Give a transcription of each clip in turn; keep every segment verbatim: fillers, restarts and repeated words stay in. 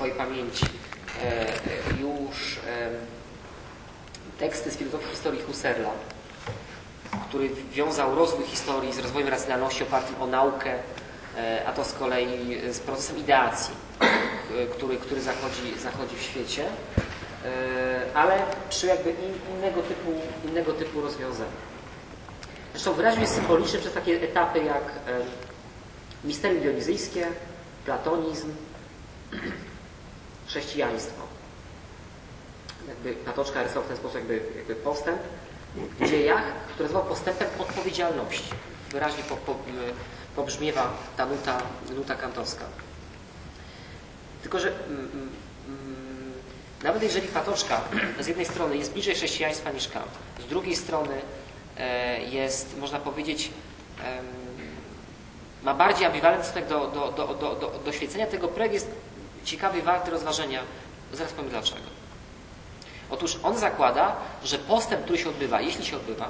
swojej pamięci już teksty z filozofii historii Husserla, który wiązał rozwój historii z rozwojem racjonalności opartym o naukę, a to z kolei z procesem ideacji, który, który zachodzi, zachodzi w świecie, ale przy jakby innego typu, innego typu rozwiązaniu. Zresztą wyraźnie jest symboliczny przez takie etapy jak misterium dionizyjskie, platonizm, chrześcijaństwo. Jakby Patoczka rysował w ten sposób jakby, jakby postęp w dziejach, który nazywał postępem odpowiedzialności. Wyraźnie po, po, pobrzmiewa ta nuta, nuta kantowska. Tylko że mm, mm, nawet jeżeli Patoczka z jednej strony jest bliżej chrześcijaństwa niż Kant, z drugiej strony e, jest, można powiedzieć, e, ma bardziej ambiwalentny stosunek do, do, do, do, do, do świecenia, tego projekt jest ciekawy, warty rozważenia. Zaraz powiem dlaczego. Otóż on zakłada, że postęp, który się odbywa, jeśli się odbywa,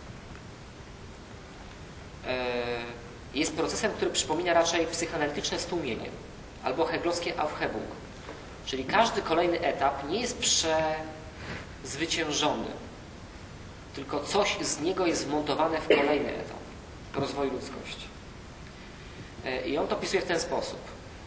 jest procesem, który przypomina raczej psychoanalityczne stłumienie albo hegelowskie Aufhebung. Czyli każdy kolejny etap nie jest przezwyciężony, tylko coś z niego jest wmontowane w kolejny etap rozwoju ludzkości. I on to opisuje w ten sposób.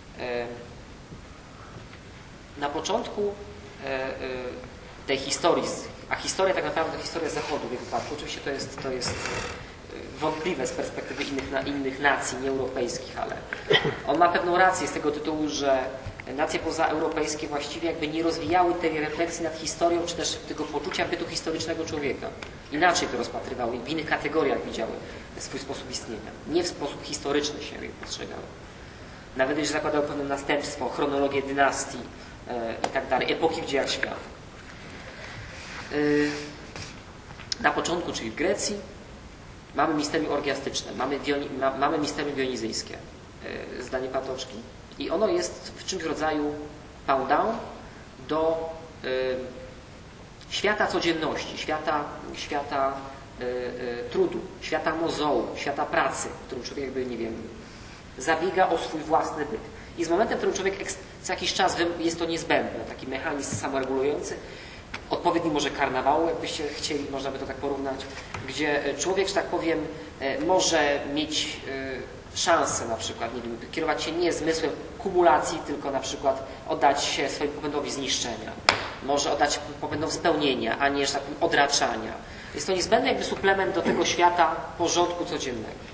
Na początku tej historii, a historia tak naprawdę to historia Zachodu w jej wypadku, oczywiście to jest, to jest wątpliwe z perspektywy innych, na, innych nacji, nieeuropejskich, ale on ma pewną rację z tego tytułu, że nacje pozaeuropejskie właściwie jakby nie rozwijały tej refleksji nad historią, czy też tego poczucia bytu historycznego człowieka. Inaczej to rozpatrywały, w innych kategoriach widziały swój sposób istnienia. Nie w sposób historyczny się je postrzegały. Nawet jeśli zakładały pewne następstwo, chronologię dynastii e, i tak dalej, epoki w dziejach świata. E, na początku, czyli w Grecji, mamy misterium orgiastyczne, mamy, dioni, ma, mamy misterium dionizyjskie, e, zdanie Patoczki. I ono jest w czymś rodzaju pendant do y, świata codzienności, świata, świata y, y, trudu, świata mozołu, świata pracy, w którym człowiek jakby, nie wiem, zabiega o swój własny byt. I z momentem, w którym człowiek co jakiś czas jest to niezbędne, taki mechanizm samoregulujący, odpowiedni może karnawału, jakbyście chcieli, można by to tak porównać, gdzie człowiek, że tak powiem, może mieć szansę na przykład, nie wiem, kierować się nie zmysłem kumulacji, tylko na przykład oddać się swojemu popędowi zniszczenia. Może oddać popędom spełnienia, a nie, że tak powiem, odraczania. Jest to niezbędny jakby suplement do tego świata porządku codziennego.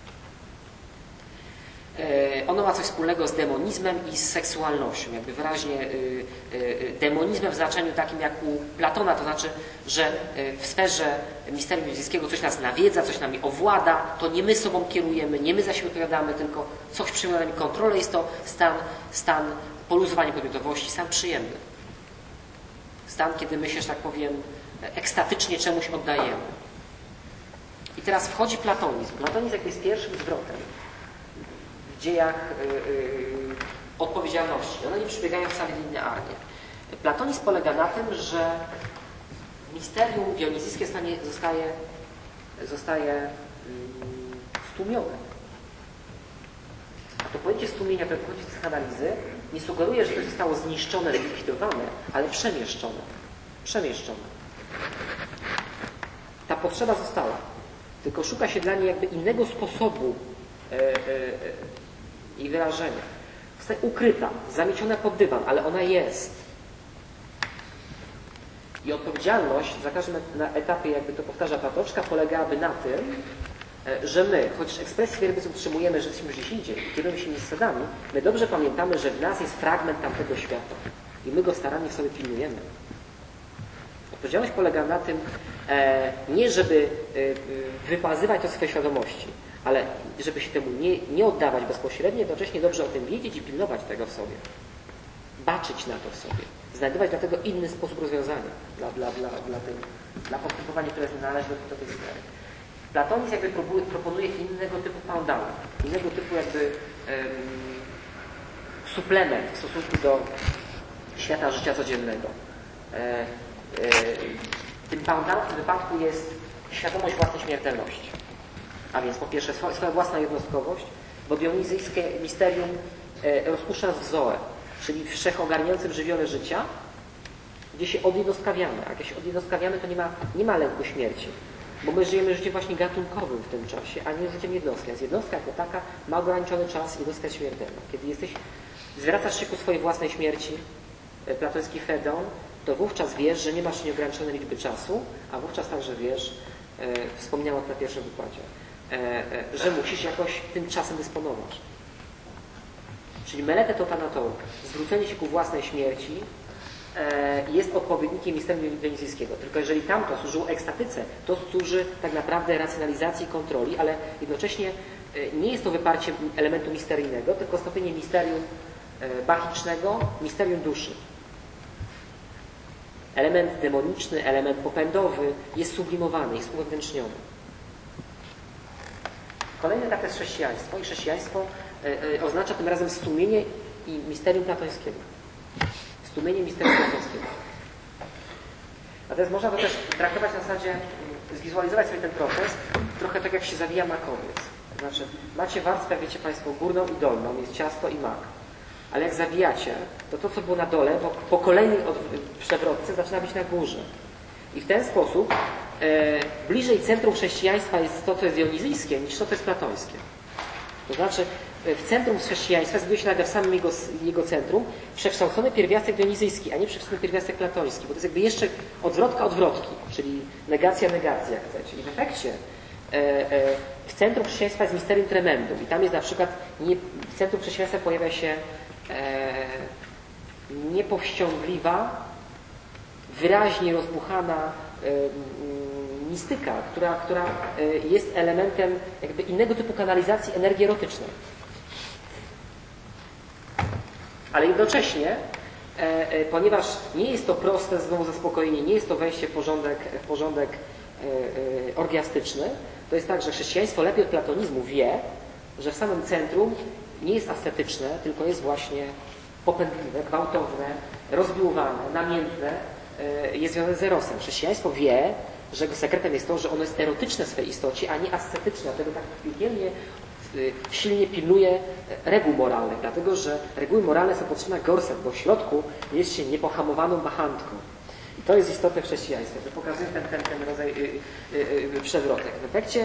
Ono ma coś wspólnego z demonizmem i z seksualnością. Jakby wyraźnie demonizmem w znaczeniu takim jak u Platona, to znaczy, że w sferze misterium dionizyjskiego coś nas nawiedza, coś nami owłada, to nie my sobą kierujemy, nie my za siebie odpowiadamy, tylko coś przyjmuje nami kontrolę. Jest to stan, stan poluzowania podmiotowości, stan przyjemny. Stan, kiedy my się, że tak powiem, ekstatycznie czemuś oddajemy. I teraz wchodzi platonizm. Platonizm jakby jest pierwszym zwrotem w dziejach y, y, odpowiedzialności. One nie przebiegają wcale linearnie. Platonizm polega na tym, że misterium dionizyjskie stanie, zostaje, zostaje y, stłumione. A to pojęcie stłumienia, które pochodzi z psychoanalizy, nie sugeruje, że to zostało zniszczone, zlikwidowane, ale przemieszczone. Przemieszczone. Ta potrzeba została. Tylko szuka się dla niej jakby innego sposobu e, e, i wyrażenia. Zostaje ukryta, zamieciona pod dywan, ale ona jest. I odpowiedzialność za każdym na etapie, jakby to powtarza Patoczka, polegałaby na tym, że my, chociaż ekspresję wierbycy utrzymujemy, że jesteśmy gdzieś indziej i kierujemy się tymi zasadami, my dobrze pamiętamy, że w nas jest fragment tamtego świata i my go starannie w sobie pilnujemy. Odpowiedzialność polega na tym, e, nie żeby e, wypazywać to swojej świadomości, ale żeby się temu nie, nie oddawać bezpośrednio, jednocześnie dobrze o tym wiedzieć i pilnować tego w sobie. Baczyć na to w sobie. Znajdować dla tego inny sposób rozwiązania dla, dla, dla, dla, tej, dla postępowania, które należy do tej sfery. Platonizm jakby próbuje, proponuje innego typu pendant, innego typu jakby um, suplement w stosunku do świata życia codziennego. E, e, tym pendant w tym wypadku jest świadomość własnej śmiertelności. A więc po pierwsze swoja własna jednostkowość, bo dionizyjskie misterium e, rozpuszcza nas w zoe. czyli wszechogarniającym żywiole życia, gdzie się odjednostkawiamy. A jak się odjednostkawiamy, to nie ma, nie ma lęku śmierci. Bo my żyjemy życiem właśnie gatunkowym w tym czasie, a nie życiem jednostki. Więc jednostka jako taka ma ograniczony czas, jednostka jest śmiertelna. Kiedy jesteś, zwracasz się ku swojej własnej śmierci, platoński Fedon, to wówczas wiesz, że nie masz nieograniczonej liczby czasu, a wówczas także wiesz, e, wspomniałem na pierwszym wykładzie, e, e, że musisz jakoś tym czasem dysponować. Czyli melete to thanatou, zwrócenie się ku własnej śmierci, jest odpowiednikiem misterium dionizyjskiego. Tylko jeżeli tamto służyło ekstatyce, to służy tak naprawdę racjonalizacji i kontroli, ale jednocześnie nie jest to wyparcie elementu misteryjnego, tylko stopienie misterium bachicznego, misterium duszy. Element demoniczny, element popędowy jest sublimowany, jest uwewnętrzniony. Kolejny etap to jest chrześcijaństwo i chrześcijaństwo oznacza tym razem stłumienie i misterium platońskiego. Stłumienie misterium platońskiego. Natomiast można to też traktować na zasadzie, zwizualizować sobie ten proces trochę tak jak się zawija makowiec. Znaczy, macie warstwę, wiecie Państwo, górną i dolną, jest ciasto i mak. Ale jak zawijacie, to to, co było na dole, po, po kolejnej od, przewrotce zaczyna być na górze. I w ten sposób e, bliżej centrum chrześcijaństwa jest to, co jest dionizyjskie, niż to, co jest platońskie. To znaczy, w centrum chrześcijaństwa znajduje się nagle w samym jego, jego centrum przekształcony pierwiastek dionizyjski, a nie przekształcony pierwiastek platoński, bo to jest jakby jeszcze odwrotka odwrotki, czyli negacja negacji, jak chcecie. I w efekcie e, e, w centrum chrześcijaństwa jest misterium tremendum i tam jest na przykład, nie, w centrum chrześcijaństwa pojawia się e, niepowściągliwa, wyraźnie rozbuchana e, mistyka, która, która jest elementem jakby innego typu kanalizacji energii erotycznej. Ale jednocześnie, e, e, ponieważ nie jest to proste znowu zaspokojenie, nie jest to wejście w porządek, w porządek e, e, orgiastyczny, to jest tak, że chrześcijaństwo lepiej od platonizmu wie, że w samym centrum nie jest ascetyczne, tylko jest właśnie popędliwe, gwałtowne, rozbiłowane, namiętne, e, jest związane z erosem. Chrześcijaństwo wie, że sekretem jest to, że ono jest erotyczne w swej istocie, a nie ascetyczne, dlatego tak piekielnie silnie pilnuje reguł moralnych, dlatego że reguły moralne są potrzebne jak gorset, bo w środku jest się niepohamowaną bachantką. I to jest istotne w chrześcijaństwie, że pokazuje ten, ten, ten rodzaj yy, yy, yy, przewrotek. W efekcie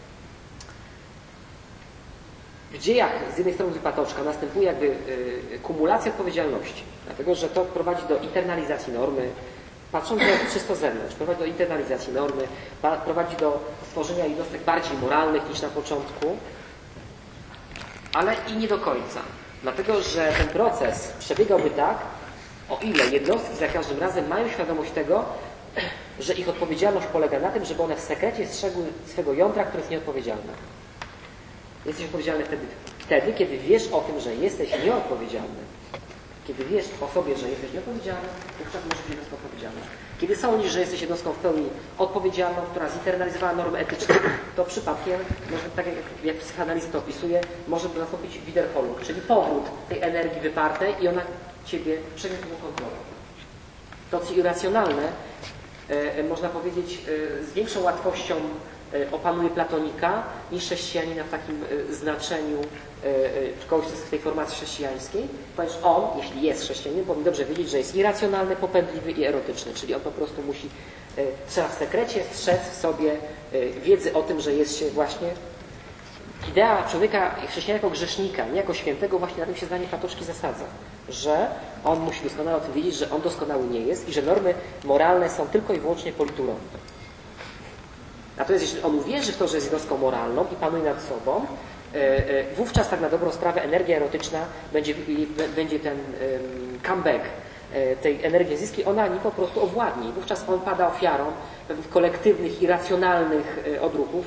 w dziejach z jednej strony patoczka następuje jakby yy, kumulacja odpowiedzialności, dlatego że to prowadzi do internalizacji normy, patrząc na czysto z zewnątrz, prowadzi do internalizacji normy, prowadzi do stworzenia jednostek bardziej moralnych niż na początku, ale i nie do końca. Dlatego, że ten proces przebiegałby tak, o ile jednostki za każdym razem mają świadomość tego, że ich odpowiedzialność polega na tym, żeby one w sekrecie strzegły swego jądra, które jest nieodpowiedzialne. Jesteś odpowiedzialny wtedy, wtedy, kiedy wiesz o tym, że jesteś nieodpowiedzialny. Kiedy wiesz o sobie, że jesteś nieodpowiedzialny, wówczas możesz być jednostką odpowiedzialną. Kiedy sądzisz, że jesteś jednostką w pełni odpowiedzialną, która zinternalizowała normy etyczne, to przypadkiem, może, tak jak, jak psychoanaliza to opisuje, może nastąpić wiederholung, czyli powrót tej energii wypartej i ona Ciebie przejmie tą kontrolę. To, co irracjonalne, e, można powiedzieć, e, z większą łatwością e, opanuje platonika niż chrześcijanina w takim e, znaczeniu e, kogoś z tej formacji chrześcijańskiej, ponieważ on, jeśli jest chrześcijaninem, powinien dobrze wiedzieć, że jest irracjonalny, popędliwy i erotyczny, czyli on po prostu musi, e, trzeba w sekrecie strzec w sobie e, wiedzy o tym, że jest się właśnie. Idea człowieka, chrześcijanina jako grzesznika, nie jako świętego, właśnie na tym się zdanie Patoczki zasadza, że on musi doskonale o tym wiedzieć, że on doskonały nie jest i że normy moralne są tylko i wyłącznie politurą. Natomiast jeśli on uwierzy w to, że jest jednostką moralną i panuje nad sobą, wówczas tak na dobrą sprawę energia erotyczna będzie, będzie ten comeback tej energii azijskiej, ona nie po prostu owładnie. Wówczas on pada ofiarą pewnych kolektywnych, irracjonalnych odruchów.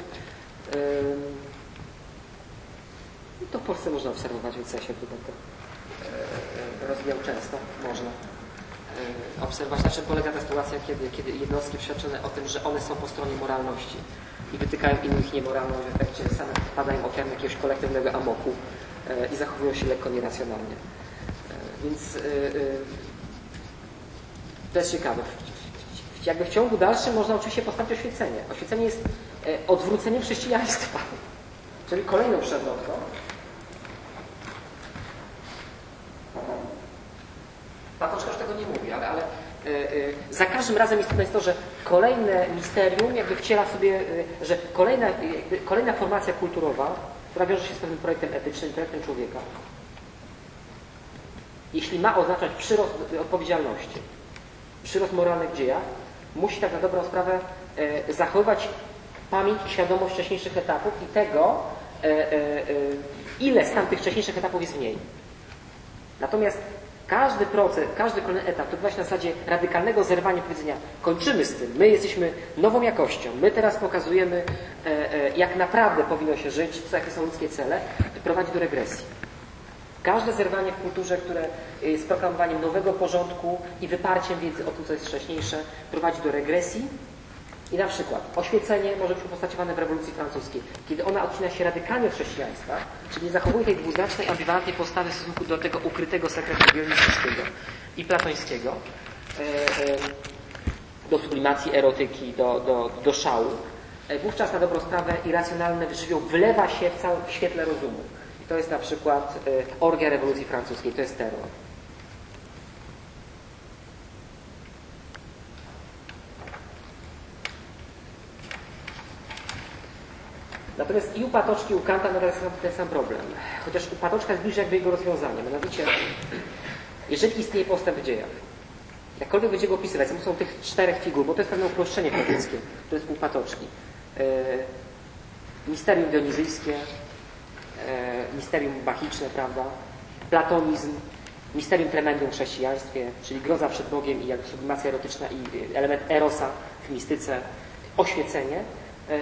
To w Polsce można obserwować, więc ja się tutaj to rozwijał często. Można obserwować, na czym polega ta sytuacja, kiedy, kiedy jednostki przeświadczone o tym, że one są po stronie moralności i wytykają innych niemoralność, w efekcie same padają ofiarą jakiegoś kolektywnego amoku i zachowują się lekko nieracjonalnie. Więc to jest ciekawe. Jakby w ciągu dalszym można oczywiście postawić oświecenie. Oświecenie jest odwróceniem chrześcijaństwa, czyli kolejną przewrotką. Patoczka już tego nie mówi, ale, ale yy, yy, za każdym razem jest to, jest to, że kolejne misterium jakby wciela sobie, yy, że kolejna, jakby, kolejna formacja kulturowa, która wiąże się z pewnym projektem etycznym, projektem człowieka, jeśli ma oznaczać przyrost odpowiedzialności, przyrost moralny w dziejach, musi tak na dobrą sprawę yy, zachować pamięć i świadomość wcześniejszych etapów i tego, yy, yy, ile z tamtych wcześniejszych etapów jest w niej. Natomiast każdy proces, każdy kolejny etap to właśnie na zasadzie radykalnego zerwania powiedzenia kończymy z tym, my jesteśmy nową jakością, my teraz pokazujemy jak naprawdę powinno się żyć, co, jakie są ludzkie cele, prowadzi do regresji. Każde zerwanie w kulturze, które jest proklamowaniem nowego porządku i wyparciem wiedzy o tym, co jest wcześniejsze, prowadzi do regresji. I na przykład oświecenie może być upostaciowane w rewolucji francuskiej, kiedy ona odcina się radykalnie od chrześcijaństwa, czyli nie zachowuje tej dwuznacznej, ambiwalentnej postawy w stosunku do tego ukrytego sekretu dionizjskiego i platońskiego, do sublimacji erotyki, do, do, do szału. Wówczas na dobrą sprawę irracjonalne żywioł wylewa się w całym świetle rozumu. I to jest na przykład orgia rewolucji francuskiej, to jest terror. Natomiast i u Patoczki, u Kanta nadal jest ten sam problem. Chociaż u Patoczka jest bliżej jakby jego rozwiązania. Mianowicie, jeżeli istnieje postęp w dziejach, jakkolwiek będzie go opisywać, za pomocą tych czterech figur, bo to jest pewne uproszczenie katolickie, to jest u Patoczki. E, misterium dionizyjskie, e, misterium bachiczne, prawda? Platonizm, misterium tremendum w chrześcijaństwie, czyli groza przed Bogiem i jakby sublimacja erotyczna i element erosa w mistyce, oświecenie. E,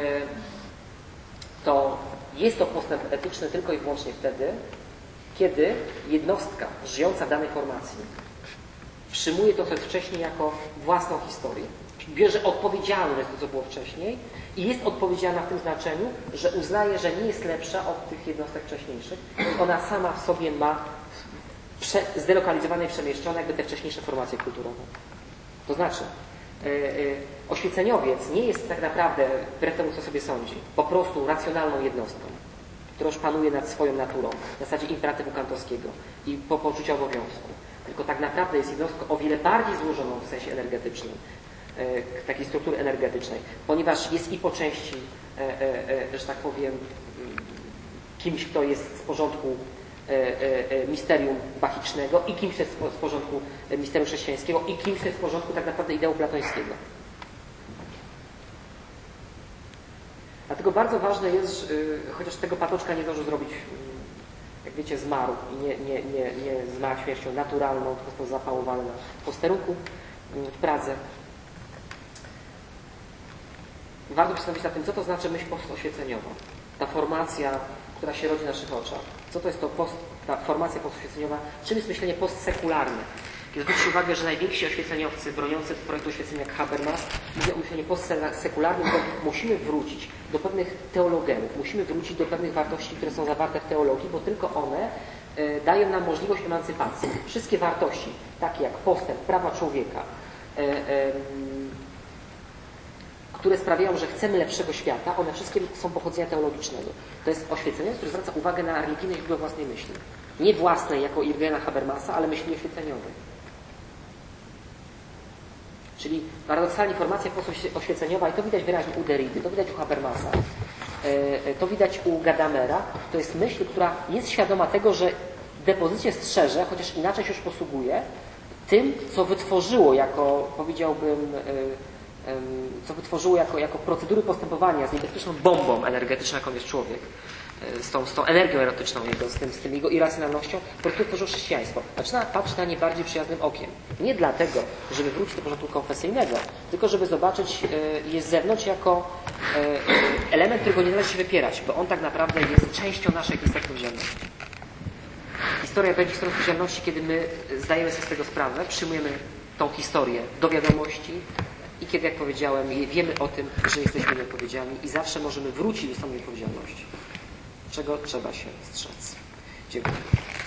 to jest to postęp etyczny tylko i wyłącznie wtedy, kiedy jednostka żyjąca w danej formacji przyjmuje to, co jest wcześniej, jako własną historię. Bierze odpowiedzialność za to, co było wcześniej i jest odpowiedzialna w tym znaczeniu, że uznaje, że nie jest lepsza od tych jednostek wcześniejszych. Ona sama w sobie ma zdelokalizowane i przemieszczone jakby te wcześniejsze formacje kulturowe. To znaczy, Yy, yy, oświeceniowiec nie jest tak naprawdę, wbrew temu, co sobie sądzi, po prostu racjonalną jednostką, która już panuje nad swoją naturą, na zasadzie imperatywu kantowskiego i po poczuciu obowiązku. Tylko tak naprawdę jest jednostką o wiele bardziej złożoną w sensie energetycznym, yy, takiej struktury energetycznej, ponieważ jest i po części, yy, yy, że tak powiem, yy, kimś, kto jest z porządku misterium bachicznego i kimś jest z porządku misterium chrześcijańskiego i kimś jest z porządku tak naprawdę ideału platońskiego. Dlatego bardzo ważne jest, chociaż tego Patoczka nie zdążył zrobić, jak wiecie, zmarł i nie, nie, nie, nie zmarł śmiercią naturalną, tylko został zapałowany na posterunku w Pradze. Warto się zastanowić nad tym, co to znaczy myśl postoświeceniowa. Ta formacja, która się rodzi na naszych oczach. Co to jest to post, ta formacja postoświeceniowa? Czym jest myślenie postsekularne? Kiedy zwróćcie uwagę, że najwięksi oświeceniowcy broniący projektu oświecenia jak Habermas mówią o myśleniu postsekularnym, bo musimy wrócić do pewnych teologemów, musimy wrócić do pewnych wartości, które są zawarte w teologii, bo tylko one e, dają nam możliwość emancypacji. Wszystkie wartości, takie jak postęp, prawa człowieka, e, e, które sprawiają, że chcemy lepszego świata, one wszystkie są pochodzenia teologicznego. To jest oświecenie, które zwraca uwagę na religijne źródło własnej myśli. Nie własnej, jako Jurgena Habermasa, ale myśli oświeceniowej. Czyli paradoksalnie formacja postoświeceniowa, i to widać wyraźnie u Derrida, to widać u Habermasa, to widać u Gadamera, to jest myśl, która jest świadoma tego, że depozycie strzeże, chociaż inaczej się już posługuje, tym, co wytworzyło jako, powiedziałbym, co wytworzyło jako, jako procedury postępowania z niebezpieczną bombą energetyczną, jaką jest człowiek, z tą, z tą energią erotyczną jego, z tym, z tym jego irracjonalnością, po prostu tworzyło chrześcijaństwo. Zaczyna patrzeć na nie bardziej przyjaznym okiem. Nie dlatego, żeby wrócić do porządku konfesyjnego, tylko żeby zobaczyć je z zewnątrz jako element, którego nie należy się wypierać, bo on tak naprawdę jest częścią naszej historii odpowiedzialności. Historia będzie historią odpowiedzialności, kiedy my zdajemy sobie z tego sprawę, przyjmujemy tą historię do wiadomości, i kiedy, jak powiedziałem, wiemy o tym, że jesteśmy nieodpowiedzialni i zawsze możemy wrócić do samej odpowiedzialności, czego trzeba się strzec. Dziękuję.